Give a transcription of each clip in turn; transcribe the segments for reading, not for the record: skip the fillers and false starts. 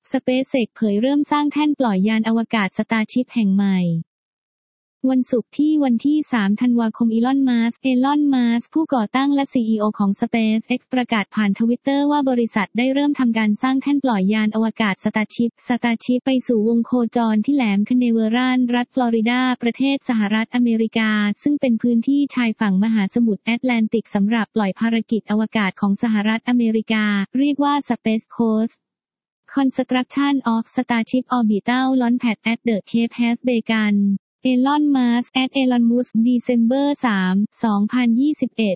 SpaceX เผยเริ่มสร้างแท่นปล่อยยานอวกาศ Starship แห่งใหม่วันศุกร์ที่วันที่ 3 ธันวาคมอีลอน มัสก์ ผู้ก่อตั้งและ CEO ของ SpaceX ประกาศผ่านทวิตเตอร์ว่าบริษัทได้เริ่มทำการสร้างแท่นปล่อยยานอวกาศ Starship ไปสู่วงโคจรที่แหลมคาเนเวอรัลรัฐฟลอริดาประเทศสหรัฐอเมริกาซึ่งเป็นพื้นที่ชายฝั่งมหาสมุทรแอตแลนติกสำหรับปล่อยภารกิจอวกาศของสหรัฐอเมริกาเรียกว่า Space Coast Construction of Starship Orbital Launchpad at the Cape has begun Elon Musk at Elon Musk December 3, 2021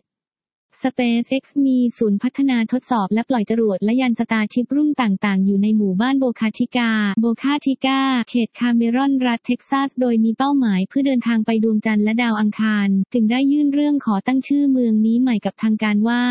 SpaceX มีศูนย์พัฒนาทดสอบและปล่อยจรวดและยาน Starship รุ่นต่างๆอยู่ในหมู่บ้านโบคาชิกาเขตคาเมรอนรัฐเท็กซัสโดยมีเป้าหมายเพื่อเดินทางไปดวงจันทร์และดาวอังคารจึงได้ยื่นเรื่องขอตั้งชื่อเมืองนี้ใหม่กับทางการว่า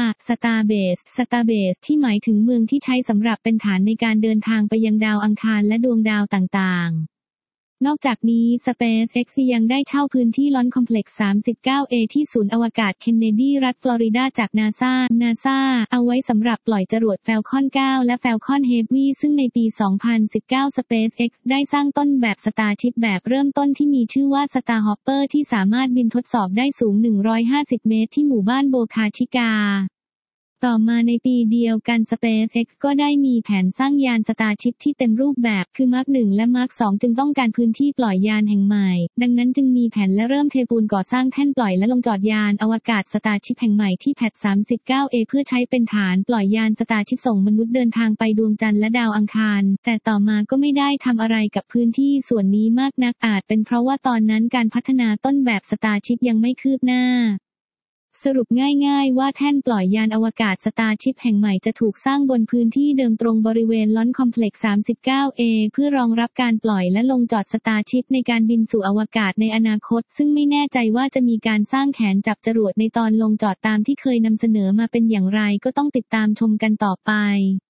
Starbase ที่หมายถึงเมืองที่ใช้สำหรับเป็นฐานในการเดินทางไปยังดาวอังคารและดวงดาวต่างๆนอกจากนี้ SpaceX ยังได้เช่าพื้นที่ลอนคอมเพล็กซ์ 39A ที่ศูนย์อวกาศเคนเนดีรัฐฟลอริดาจาก NASA เอาไว้สำหรับปล่อยจรวด Falcon 9 และ Falcon Heavy ซึ่งในปี 2019 SpaceX ได้สร้างต้นแบบ Starship แบบเริ่มต้นที่มีชื่อว่า Starhopper ที่สามารถบินทดสอบได้สูง 150 เมตรที่หมู่บ้านโบคาชิกาต่อมาในปีเดียวกัน SpaceX ก็ได้มีแผนสร้างยาน Starship ที่เต็มรูปแบบคือ Mark 1 และ Mark 2 จึงต้องการพื้นที่ปล่อยยานแห่งใหม่ดังนั้นจึงมีแผนและเริ่มเทปูนก่อสร้างแท่นปล่อยและลงจอดยานอวกาศ Starship แห่งใหม่ที่ Pad 39A เพื่อใช้เป็นฐานปล่อยยาน Starship ส่งมนุษย์เดินทางไปดวงจันทร์และดาวอังคารแต่ต่อมาก็ไม่ได้ทำอะไรกับพื้นที่ส่วนนี้มากนักอาจเป็นเพราะว่าตอนนั้นการพัฒนาต้นแบบ Starship ยังไม่คืบหน้าสรุปง่ายๆว่าแท่นปล่อยยานอวกาศ Starship แห่งใหม่จะถูกสร้างบนพื้นที่เดิมตรงบริเวณลอนคอมเพล็กซ์ 39A เพื่อรองรับการปล่อยและลงจอด Starship ในการบินสู่อวกาศในอนาคตซึ่งไม่แน่ใจว่าจะมีการสร้างแขนจับจรวดในตอนลงจอดตามที่เคยนำเสนอมาเป็นอย่างไรก็ต้องติดตามชมกันต่อไป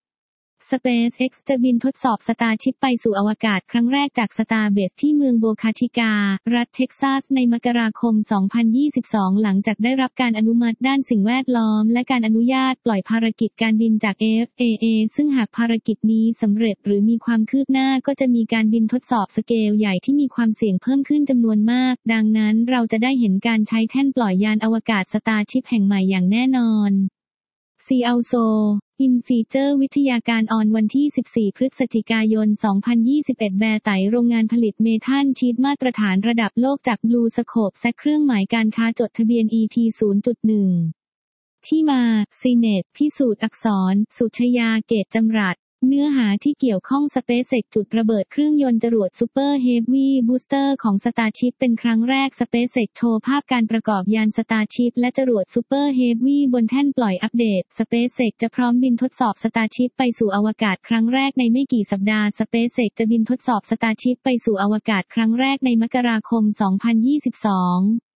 SpaceX จะบินทดสอบ Starship ไปสู่อวกาศครั้งแรกจาก Starbase ที่เมืองโบคาชิกา รัฐเท็กซัสในมกราคม 2022 หลังจากได้รับการอนุมัติด้านสิ่งแวดล้อมและการอนุญาตปล่อยภารกิจการบินจาก FAA ซึ่งหากภารกิจนี้สำเร็จหรือมีความคืบหน้าก็จะมีการบินทดสอบสเกลใหญ่ที่มีความเสี่ยงเพิ่มขึ้นจำนวนมากดังนั้นเราจะได้เห็นการใช้แท่นปล่อยยานอวกาศ Starship แห่งใหม่อย่างแน่นอนalso in feature วิทยาการออนวันที่ 14 พฤศจิกายน 2021 แบร์ไตโรงงานผลิตเมทัลชีทมาตรฐานระดับโลกจาก Blue Scope และเครื่องหมายการค้าจดทะเบียน EP 0.1 ที่มา CNET พิสูจน์อักษร สุชยา เกตจำรัดเนื้อหาที่เกี่ยวข้อง SpaceX จุดระเบิดเครื่องยนต์จรวด Super Heavy Booster ของ Starship เป็นครั้งแรก SpaceX โชว์ภาพการประกอบยาน Starship และจรวด Super Heavy บนแท่นปล่อยอัปเดต SpaceX จะพร้อมบินทดสอบ Starship ไปสู่อวกาศครั้งแรกในไม่กี่สัปดาห์ SpaceX จะบินทดสอบ Starship ไปสู่อวกาศครั้งแรกในมกราคม 2022